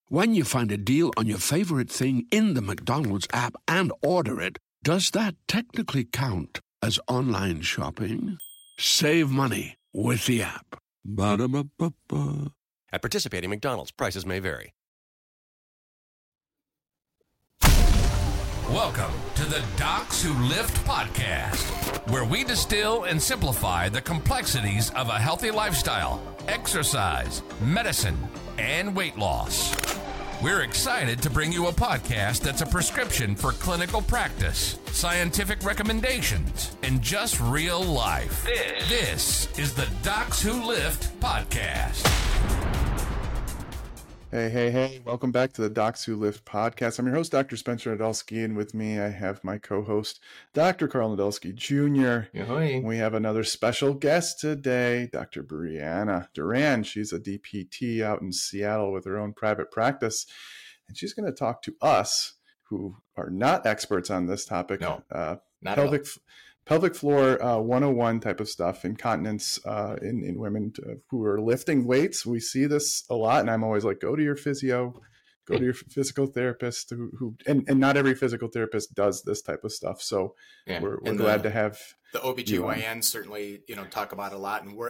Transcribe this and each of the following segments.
When you find a deal on your favorite thing in the McDonald's app and order it, does that technically count as online shopping? Save money with the app. Ba-da-ba-ba-ba. At participating McDonald's, prices may vary. Welcome to the Docs Who Lift podcast, where we distill and simplify the complexities of a healthy lifestyle, exercise, medicine, and weight loss. We're excited to bring you a podcast that's a prescription for clinical practice, scientific recommendations, and just real life. This is the Docs Who Lift podcast. Hey. Welcome back to the Docs Who Lift podcast. I'm your host, Dr. Spencer Nadolski, and with me I have my co-host, Dr. Carl Nadolski Jr. Ahoy. We have another special guest today, Dr. Brianna Duran. She's a DPT out in Seattle with her own private practice, and she's going to talk to us who are not experts on this topic. No, not at all. Pelvic floor 101 type of stuff, incontinence in women who are lifting weights. We see this a lot, and I'm always like, go to your physio, go to your physical therapist, who and not every physical therapist does this type of stuff. So we're glad to have the OBGYN certainly, talk about it a lot. And we're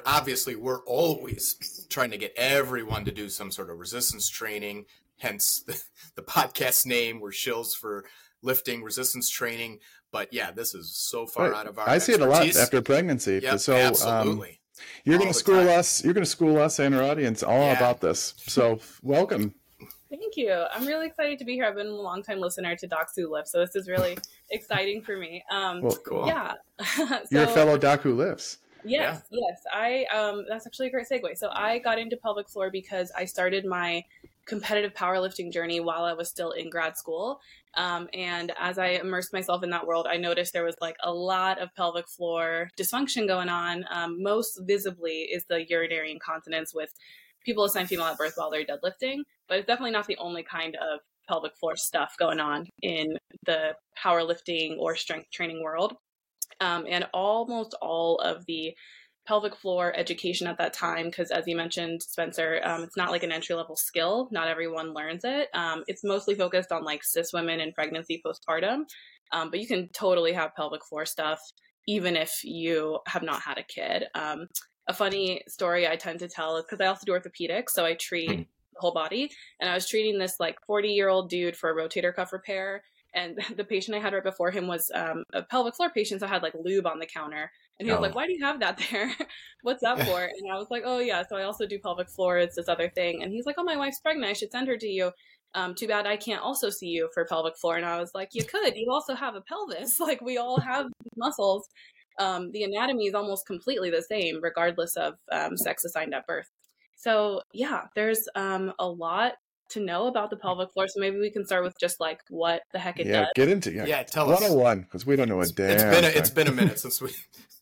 always trying to get everyone to do some sort of resistance training, hence the podcast name. We're shills for lifting resistance training. But yeah, this is so far out of our I see expertise. it a lot after pregnancy. Yep, so absolutely. You're going to school us. You're going to school us and our audience all about this. So welcome. Thank you. I'm really excited to be here. I've been a long time listener to Docs Who Lift, so this is really exciting for me. Cool. Yeah. You're a fellow doc who lifts. Yes. I that's actually a great segue. So I got into pelvic floor because I started my competitive powerlifting journey while I was still in grad school. And as I immersed myself in that world, I noticed there was like a lot of pelvic floor dysfunction going on. Most visibly is the urinary incontinence with people assigned female at birth while they're deadlifting, but it's definitely not the only kind of pelvic floor stuff going on in the powerlifting or strength training world. And almost all of the pelvic floor education at that time, because as you mentioned, Spencer, it's not like an entry-level skill. Not everyone learns it. It's mostly focused on like cis women in pregnancy, postpartum, but you can totally have pelvic floor stuff even if you have not had a kid. A funny story I tend to tell is because I also do orthopedics, so I treat the whole body, and I was treating this like 40-year-old dude for a rotator cuff repair. And the patient I had right before him was a pelvic floor patient, so I had like lube on the counter. And he was like, why do you have that there? What's that for? And I was like, oh yeah, so I also do pelvic floor. It's this other thing. And he's like, oh, my wife's pregnant. I should send her to you. Too bad I can't also see you for pelvic floor. And I was like, you could. You also have a pelvis. Like we all have muscles. The anatomy is almost completely the same, regardless of sex assigned at birth. So yeah, there's a lot to know about the pelvic floor, so maybe we can start with just like what the heck it does. Get into tell us 101 because we don't know a damn. It's been a minute since we.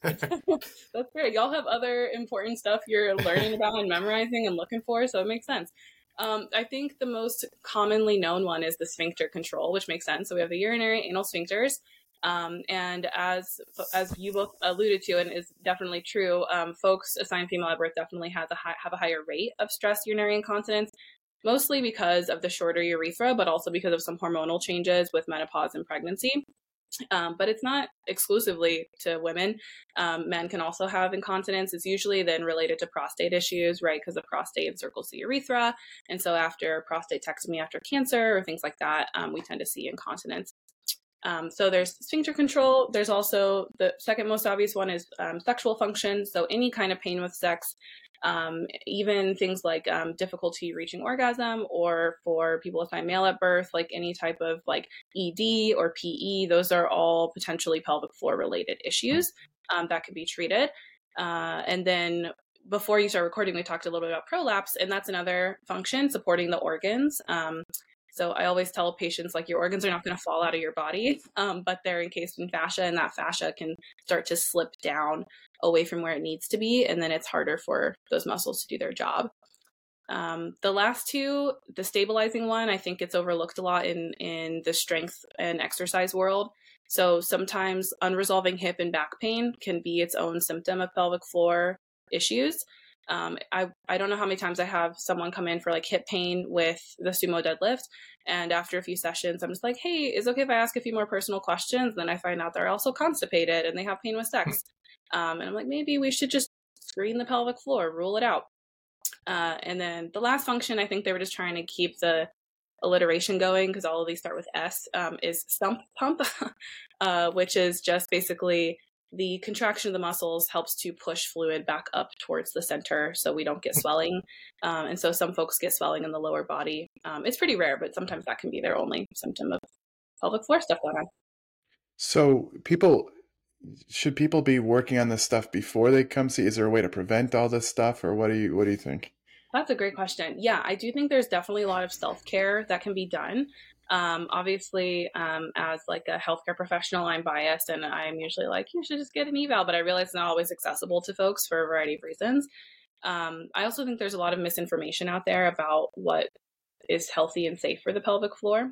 That's great. Y'all have other important stuff you're learning about and memorizing and looking for, so it makes sense. I think the most commonly known one is the sphincter control, which makes sense. So we have the urinary anal sphincters. And as you both alluded to, and is definitely true, folks assigned female at birth definitely have a higher rate of stress urinary incontinence, mostly because of the shorter urethra, but also because of some hormonal changes with menopause and pregnancy. But it's not exclusively to women. Men can also have incontinence. It's usually then related to prostate issues, right? Because the prostate encircles the urethra. And so after prostatectomy, after cancer or things like that, we tend to see incontinence. So there's sphincter control. There's also the second most obvious one is sexual function. So any kind of pain with sex, even things like difficulty reaching orgasm, or for people assigned male at birth, like any type of like ED or PE, those are all potentially pelvic floor related issues that could be treated. And then before you start recording, we talked a little bit about prolapse, and that's another function supporting the organs. So I always tell patients, like, your organs are not going to fall out of your body, but they're encased in fascia, and that fascia can start to slip down away from where it needs to be. And then it's harder for those muscles to do their job. The last two, the stabilizing one, I think it's overlooked a lot in the strength and exercise world. So sometimes unresolving hip and back pain can be its own symptom of pelvic floor issues. I don't know how many times I have someone come in for like hip pain with the sumo deadlift. And after a few sessions, I'm just like, hey, is it okay if I ask a few more personal questions? Then I find out they're also constipated and they have pain with sex. And I'm like, maybe we should just screen the pelvic floor, rule it out. And then the last function, I think they were just trying to keep the alliteration going because all of these start with S, is sump pump, which is just basically the contraction of the muscles helps to push fluid back up towards the center so we don't get swelling. And so some folks get swelling in the lower body. It's pretty rare, but sometimes that can be their only symptom of pelvic floor stuff going on. So should people be working on this stuff before they come see? Is there a way to prevent all this stuff, or what do you think? That's a great question. Yeah, I do think there's definitely a lot of self-care that can be done. Obviously, as like a healthcare professional, I'm biased and I'm usually like, you should just get an eval, but I realize it's not always accessible to folks for a variety of reasons. I also think there's a lot of misinformation out there about what is healthy and safe for the pelvic floor.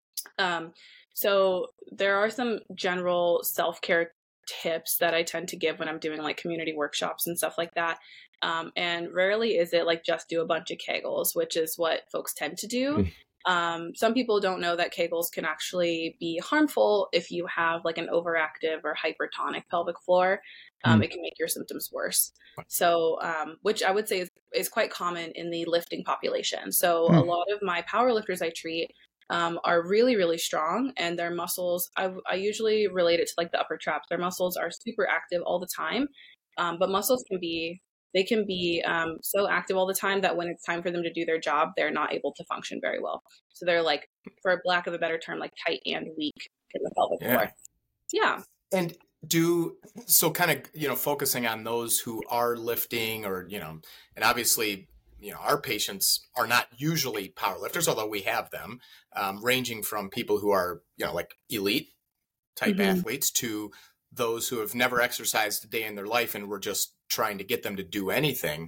So there are some general self-care tips that I tend to give when I'm doing like community workshops and stuff like that. And rarely is it like just do a bunch of Kegels, which is what folks tend to do. Some people don't know that Kegels can actually be harmful if you have like an overactive or hypertonic pelvic floor. It can make your symptoms worse. So, which I would say is quite common in the lifting population. So a lot of my power lifters I treat are really, really strong, and their muscles, I usually relate it to like the upper traps. Their muscles are super active all the time. But muscles can be so active all the time that when it's time for them to do their job, they're not able to function very well. So they're like, for lack of a better term, like tight and weak in the pelvic floor. Yeah. And kind of, focusing on those who are lifting or, and obviously, our patients are not usually power lifters, although we have them, ranging from people who are, like elite type athletes to those who have never exercised a day in their life and we're just trying to get them to do anything.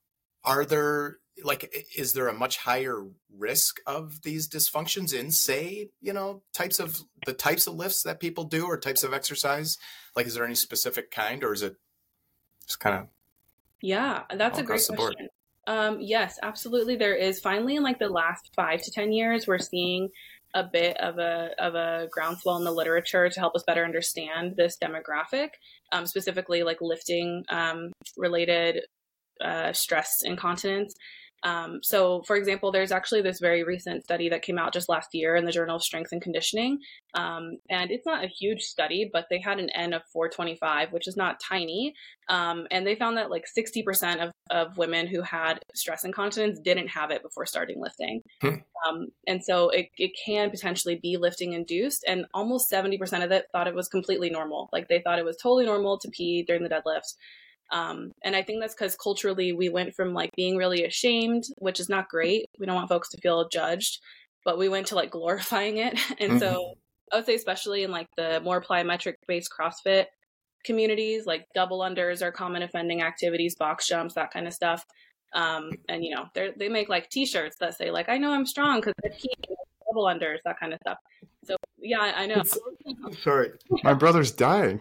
Is there a much higher risk of these dysfunctions in, say, types of lifts that people do or types of exercise? Like, is there any specific kind, or is it just kind of? Yeah, that's a great question. Yes, absolutely. There is. Finally, in like the last 5 to 10 years, we're seeing a bit of a groundswell in the literature to help us better understand this demographic, specifically like lifting related stress incontinence. So for example, there's actually this very recent study that came out just last year in the Journal of Strength and Conditioning. And it's not a huge study, but they had an N of 425, which is not tiny. And they found that like 60% of women who had stress incontinence didn't have it before starting lifting. And so it can potentially be lifting induced, and almost 70% of it thought it was completely normal. Like they thought it was totally normal to pee during the deadlift. And I think that's because culturally we went from like being really ashamed, which is not great. We don't want folks to feel judged, but we went to like glorifying it. And so I would say, especially in like the more plyometric based CrossFit communities, like double unders are common offending activities, box jumps, that kind of stuff. And they make like t-shirts that say like, I know I'm strong because I pee, double unders, that kind of stuff. So yeah, I know. Sorry, my brother's dying.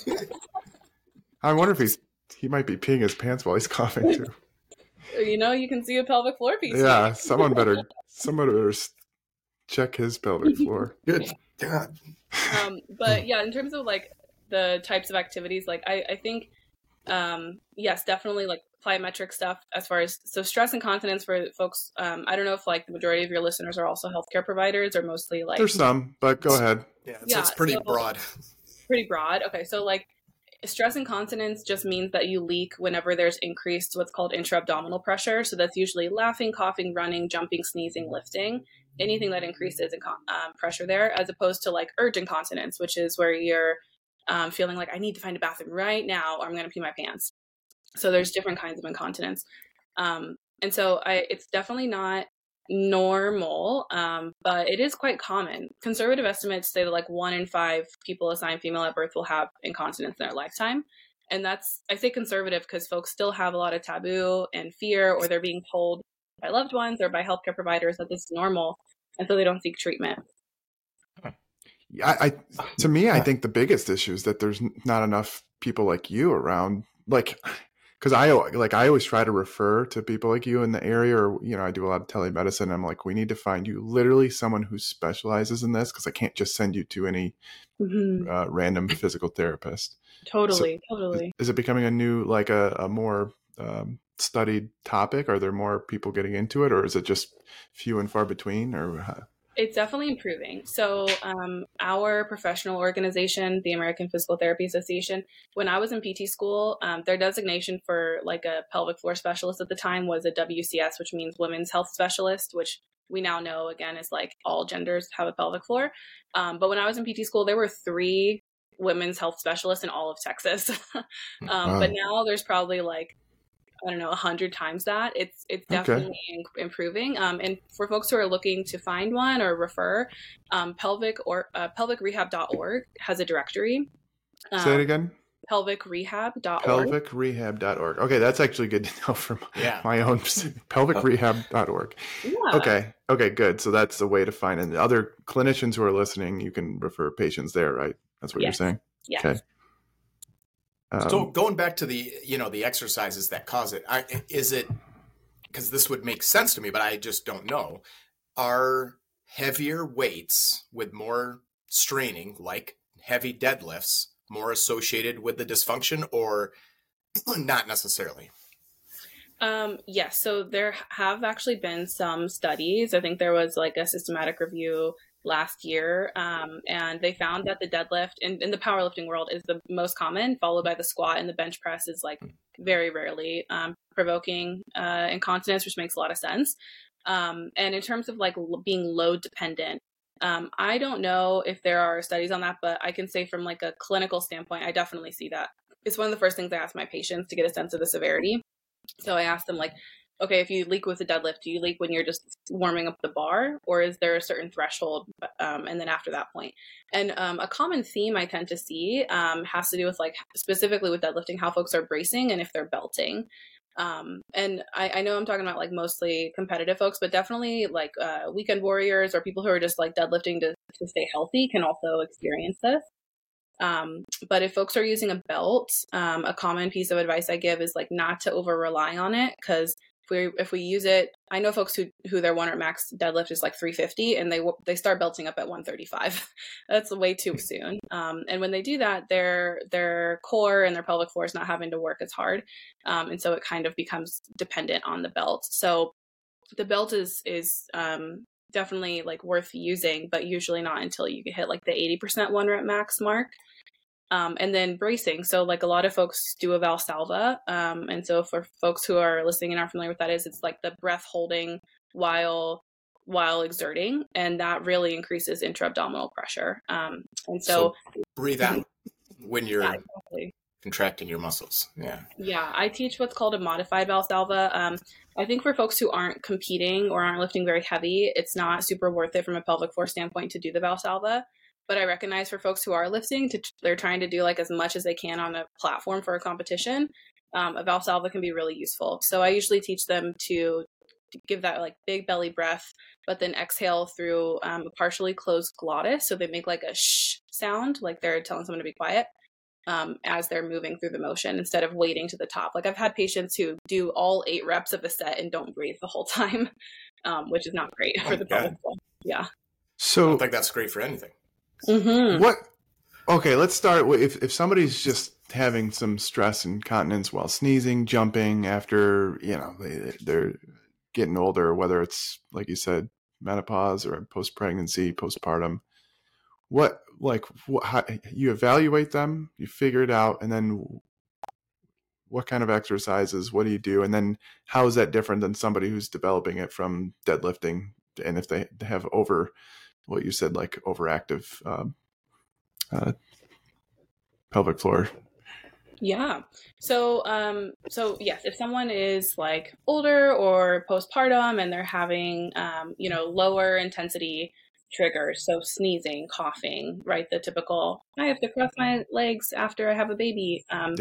I wonder if he might be peeing his pants while he's coughing too. You can see a pelvic floor piece. Yeah, someone better check his pelvic floor. Good God. But yeah, in terms of like the types of activities, like I think, yes, definitely like plyometric stuff as far as, so stress incontinence for folks. I don't know if like the majority of your listeners are also healthcare providers or mostly like. There's some, but go ahead. Yeah, it's pretty broad. Pretty broad. Okay. So like, stress incontinence just means that you leak whenever there's increased what's called intra-abdominal pressure. So that's usually laughing, coughing, running, jumping, sneezing, lifting, anything that increases pressure there, as opposed to like urge incontinence, which is where you're feeling like I need to find a bathroom right now or I'm going to pee my pants. So there's different kinds of incontinence. And so it's definitely not normal, but it is quite common. Conservative estimates say that like 1 in 5 people assigned female at birth will have incontinence in their lifetime. And that's, I say conservative because folks still have a lot of taboo and fear, or they're being told by loved ones or by healthcare providers that this is normal. And so they don't seek treatment. To me, I think the biggest issue is that there's not enough people like you around. Like, because I always try to refer to people like you in the area, or, I do a lot of telemedicine. I'm like, we need to find you literally someone who specializes in this, because I can't just send you to any random physical therapist. Totally. Is it becoming a new, like a more studied topic? Are there more people getting into it, or is it just few and far between? Or It's definitely improving. So our professional organization, the American Physical Therapy Association, when I was in PT school, their designation for like a pelvic floor specialist at the time was a WCS, which means women's health specialist, which we now know, again, is like all genders have a pelvic floor. But when I was in PT school, there were 3 women's health specialists in all of Texas. Wow. But now there's probably like, I don't know, 100 times that. It's definitely improving. And for folks who are looking to find one or refer, pelvicrehab.org has a directory. Say it again. Pelvicrehab.org. Pelvicrehab.org. Okay, that's actually good to know for my own. Pelvicrehab.org. Yeah. Okay, good. So that's the way to find it. And the other clinicians who are listening, you can refer patients there, right? That's what you're saying? Yes. Okay. So going back to the exercises that cause it, is it, because this would make sense to me, but I just don't know, are heavier weights with more straining, like heavy deadlifts, more associated with the dysfunction, or not necessarily? Yes. So there have actually been some studies. I think there was like a systematic review last year, and they found that the deadlift in the powerlifting world is the most common, followed by the squat, and the bench press is like very rarely provoking incontinence, which makes a lot of sense. And in terms of like being load dependent, I don't know if there are studies on that, but I can say from like a clinical standpoint, I definitely see that. It's one of the first things I ask my patients to get a sense of the severity. So I ask them like, okay, if you leak with a deadlift, do you leak when you're just warming up the bar, or is there a certain threshold? And then after that point, and a common theme I tend to see has to do with like specifically with deadlifting, how folks are bracing and if they're belting. And I know I'm talking about like mostly competitive folks, but definitely like weekend warriors or people who are just like deadlifting to stay healthy can also experience this. But if folks are using a belt, a common piece of advice I give is like not to over rely on it, because if we use it, I know folks who their 1 rep max deadlift is like 350 and they start belting up at 135. That's way too soon. And when they do that, their core and their pelvic floor is not having to work as hard. And so it kind of becomes dependent on the belt. So the belt is definitely like worth using, but usually not until you hit like the 80% 1 rep max mark. And then bracing. So like a lot of folks do a Valsalva. And so for folks who are listening and aren't familiar with that is, it's like the breath holding while exerting. And that really increases intra-abdominal pressure. And so breathe out when you're exactly. contracting your muscles. Yeah. I teach what's called a modified Valsalva. I think for folks who aren't competing or aren't lifting very heavy, it's not super worth it from a pelvic floor standpoint to do the Valsalva. But I recognize for folks who are lifting, they're trying to do like as much as they can on a platform for a competition. A Valsalva can be really useful. So I usually teach them to give that like big belly breath, but then exhale through a partially closed glottis. So they make like a shh sound, like they're telling someone to be quiet as they're moving through the motion instead of waiting to the top. Like I've had patients who do all 8 reps of a set and don't breathe the whole time, which is not great for the pelvic floor. Yeah. So I don't think that's great for anything. Mm-hmm. Okay, let's start with if somebody's just having some stress and incontinence while sneezing, jumping after, they're getting older, whether it's like you said, menopause or post-pregnancy, postpartum, how you evaluate them, you figure it out, and then what kind of exercises, what do you do? And then how is that different than somebody who's developing it from deadlifting? And if they have what you said, like overactive pelvic floor. Yeah. So yes, if someone is like older or postpartum and they're having, lower intensity triggers, so sneezing, coughing, right? The typical, I have to cross my legs after I have a baby.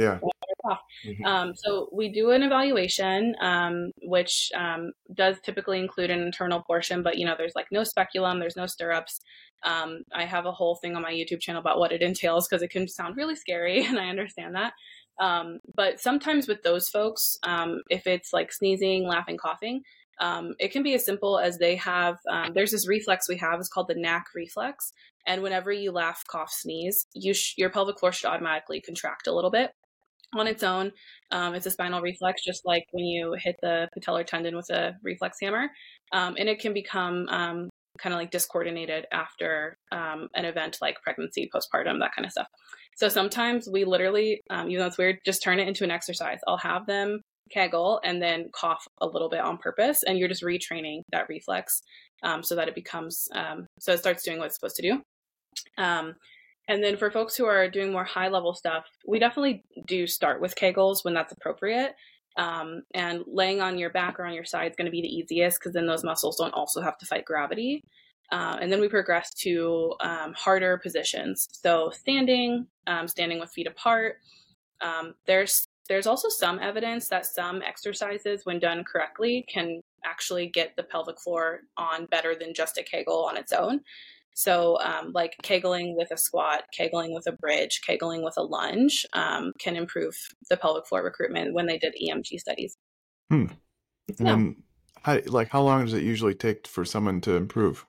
So we do an evaluation, which does typically include an internal portion, but there's like no speculum, there's no stirrups. I have a whole thing on my YouTube channel about what it entails because it can sound really scary, and I understand that. But sometimes with those folks, if it's like sneezing, laughing, coughing, it can be as simple as they have, there's this reflex we have, it's called the NAC reflex. And whenever you laugh, cough, sneeze, your pelvic floor should automatically contract a little bit on its own. It's a spinal reflex, just like when you hit the patellar tendon with a reflex hammer. And it can become kind of like discoordinated after an event like pregnancy, postpartum, that kind of stuff. So sometimes we literally, even though it's weird, just turn it into an exercise. I'll have them kegel and then cough a little bit on purpose, and you're just retraining that reflex so that it becomes, so it starts doing what it's supposed to do. And then for folks who are doing more high level stuff, we definitely do start with kegels when that's appropriate. And laying on your back or on your side is going to be the easiest because then those muscles don't also have to fight gravity. And then we progress to harder positions. So standing with feet apart. There's also some evidence that some exercises, when done correctly, can actually get the pelvic floor on better than just a kegel on its own. So like kegling with a squat, kegling with a bridge, kegling with a lunge can improve the pelvic floor recruitment when they did EMG studies. And how long does it usually take for someone to improve?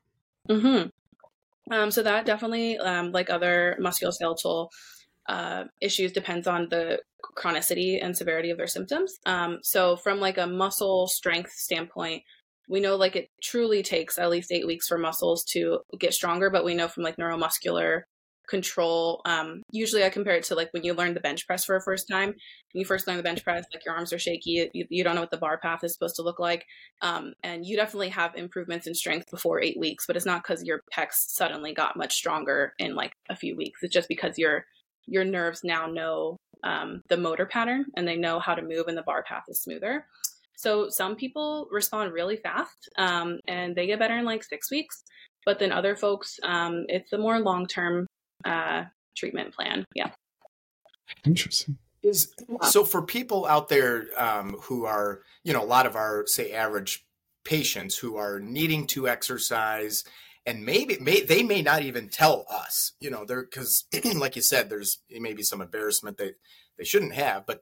So that definitely, like other musculoskeletal issues, depends on the chronicity and severity of their symptoms. So from like a muscle strength standpoint, we know like it truly takes at least 8 weeks for muscles to get stronger, but we know from like neuromuscular control, usually I compare it to like when you learn the bench press for a first time. When you first learn the bench press, like your arms are shaky, you don't know what the bar path is supposed to look like. And you definitely have improvements in strength before 8 weeks, but it's not because your pecs suddenly got much stronger in like a few weeks. It's just because your nerves now know the motor pattern and they know how to move and the bar path is smoother. So some people respond really fast and they get better in like 6 weeks, but then other folks, it's a more long-term treatment plan. Yeah. Interesting. So for people out there who are, a lot of our, say, average patients who are needing to exercise, and they may not even tell us, because like you said, there's maybe some embarrassment they shouldn't have, but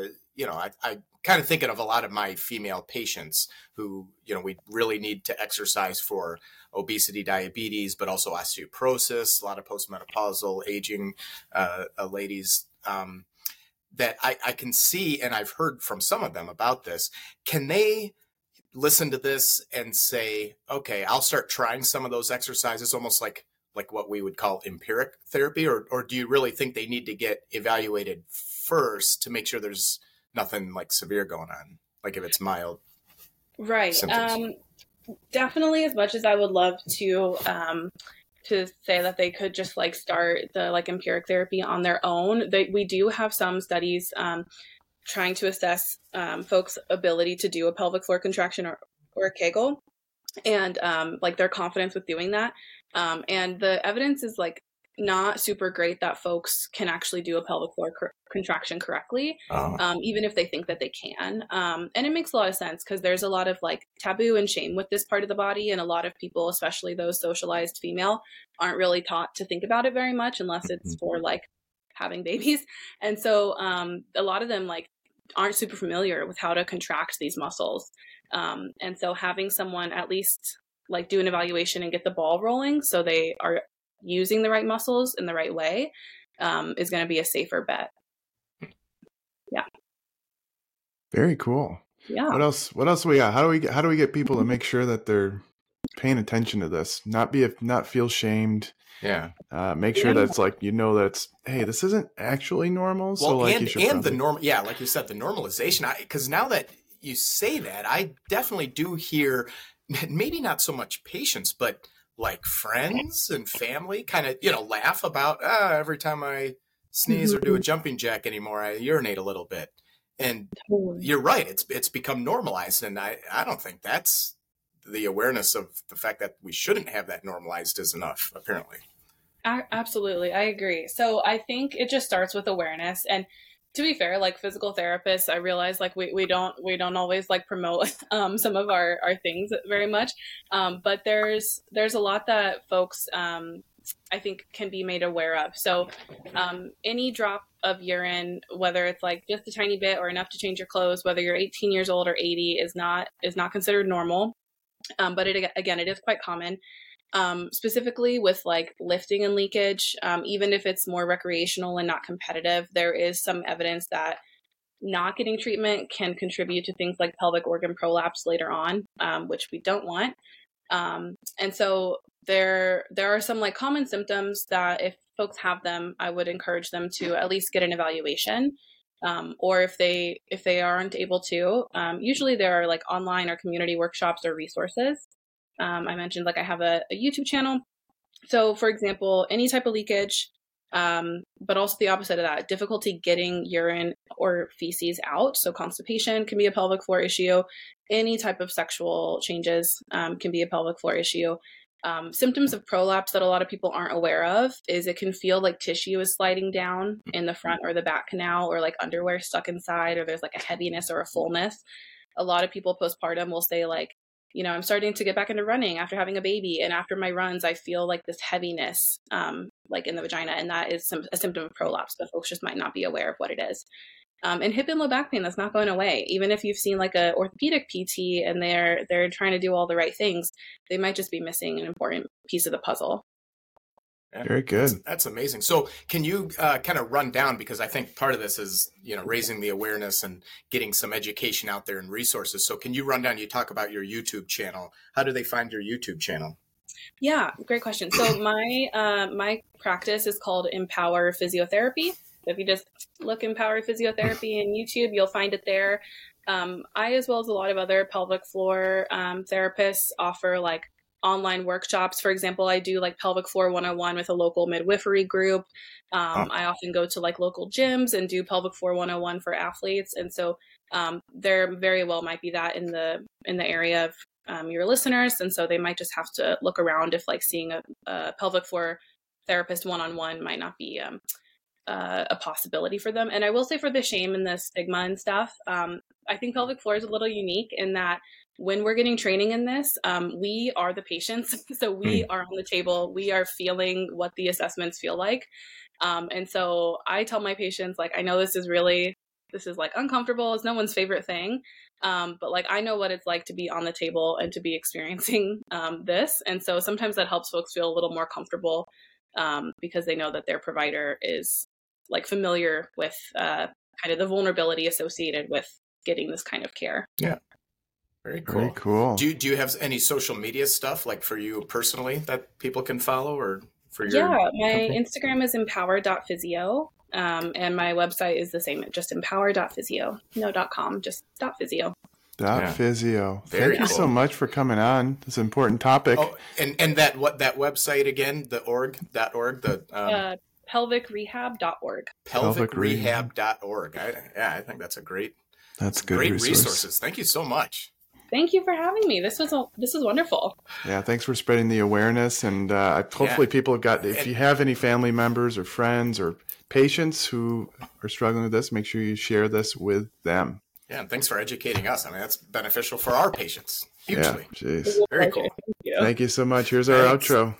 I kind of thinking of a lot of my female patients who, we really need to exercise for obesity, diabetes, but also osteoporosis, a lot of postmenopausal aging ladies that I can see, and I've heard from some of them about this. Can they listen to this and say, okay, I'll start trying some of those exercises, almost like what we would call empiric therapy, or do you really think they need to get evaluated first to make sure there's nothing like severe going on, like if it's mild? Right. Symptoms? Definitely, as much as I would love to say that they could just like start the like empiric therapy on their own, we do have some studies trying to assess folks' ability to do a pelvic floor contraction or a Kegel, and like their confidence with doing that. And the evidence is like not super great that folks can actually do a pelvic floor contraction correctly, even if they think that they can. And it makes a lot of sense because there's a lot of like taboo and shame with this part of the body. And a lot of people, especially those socialized female, aren't really taught to think about it very much unless it's for like having babies. And so a lot of them like aren't super familiar with how to contract these muscles. And so having someone at least like do an evaluation and get the ball rolling so they are using the right muscles in the right way is going to be a safer bet. Yeah. Very cool. Yeah. What else we got? How do we get people to make sure that they're paying attention to this? Not feel shamed. Yeah. Make sure that's like, that's, hey, this isn't actually normal. Well, so like the normal, yeah, like you said, the normalization, because now that you say that, I definitely do hear maybe not so much patients, but like friends and family kind of, laugh about, every time I sneeze or do a jumping jack anymore, I urinate a little bit. And you're right. It's become normalized. And I don't think that's the awareness of the fact that we shouldn't have that normalized is enough, apparently. Absolutely. I agree. So I think it just starts with awareness. And to be fair, like physical therapists, I realize like we don't always like promote some of our things very much. But there's a lot that folks I think can be made aware of. So any drop of urine, whether it's like just a tiny bit or enough to change your clothes, whether you're 18 years old or 80, is not considered normal. But it is quite common. Specifically with like lifting and leakage, even if it's more recreational and not competitive, there is some evidence that not getting treatment can contribute to things like pelvic organ prolapse later on, which we don't want. And so there are some like common symptoms that if folks have them, I would encourage them to at least get an evaluation. Or if they aren't able to, usually there are like online or community workshops or resources. I mentioned like I have a YouTube channel. So for example, any type of leakage, but also the opposite of that, difficulty getting urine or feces out. So constipation can be a pelvic floor issue. Any type of sexual changes can be a pelvic floor issue. Symptoms of prolapse that a lot of people aren't aware of is it can feel like tissue is sliding down in the front or the back canal, or like underwear stuck inside, or there's like a heaviness or a fullness. A lot of people postpartum will say like, you know, I'm starting to get back into running after having a baby, and after my runs, I feel like this heaviness, like in the vagina, and that is a symptom of prolapse, but folks just might not be aware of what it is. And hip and low back pain, that's not going away. Even if you've seen like a orthopedic PT and they're trying to do all the right things, they might just be missing an important piece of the puzzle. Yeah, very good. That's amazing. So can you kind of run down, because I think part of this is, you know, raising the awareness and getting some education out there and resources. So can you run down, you talk about your YouTube channel. How do they find your YouTube channel? Yeah, great question. So my practice is called Empower Physiotherapy. So if you just look Empower Physiotherapy in YouTube, you'll find it there. I, as well as a lot of other pelvic floor therapists, offer like online workshops. For example, I do like Pelvic Floor 101 with a local midwifery group. I often go to like local gyms and do Pelvic Floor 101 for athletes. And so there very well might be that in the area of your listeners. And so they might just have to look around if like seeing a pelvic floor therapist one-on-one might not be a possibility for them. And I will say, for the shame and the stigma and stuff, I think pelvic floor is a little unique in that when we're getting training in this, we are the patients. So we are on the table. We are feeling what the assessments feel like. And so I tell my patients, like, I know this is like uncomfortable. It's no one's favorite thing. But like, I know what it's like to be on the table and to be experiencing this. And so sometimes that helps folks feel a little more comfortable because they know that their provider is like familiar with kind of the vulnerability associated with getting this kind of care. Yeah. Very cool. Very cool. Do you have any social media stuff like for you personally that people can follow, or for your my company? Instagram is empower.physio. And my website is the same, just empower.physio. No .com, just .physio. .physio. Very Thank you so much for coming on. It's an important topic. Oh, and that website again, the .org, the pelvicrehab.org. pelvicrehab.org. I think that's a great resources. Thank you so much. Thank you for having me. This was wonderful. Yeah, thanks for spreading the awareness. And hopefully people have got, if you have any family members or friends or patients who are struggling with this, make sure you share this with them. Yeah, and thanks for educating us. I mean, that's beneficial for our patients. Hugely. Yeah, jeez. Very cool. Thank you so much. Here's our outro.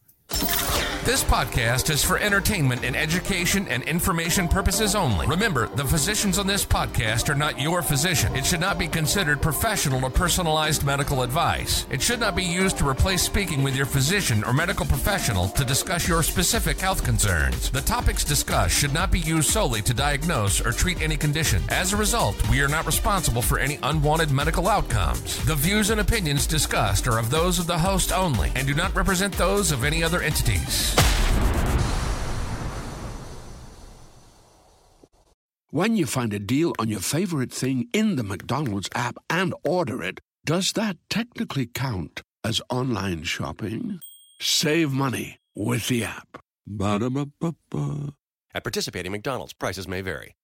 This podcast is for entertainment and education and information purposes only. Remember, the physicians on this podcast are not your physician. It should not be considered professional or personalized medical advice. It should not be used to replace speaking with your physician or medical professional to discuss your specific health concerns. The topics discussed should not be used solely to diagnose or treat any condition. As a result, we are not responsible for any unwanted medical outcomes. The views and opinions discussed are of those of the host only and do not represent those of any other entities. When you find a deal on your favorite thing in the McDonald's app and order it, does that technically count as online shopping? Save money with the app. Ba-da-ba-ba-ba. At participating McDonald's, prices may vary.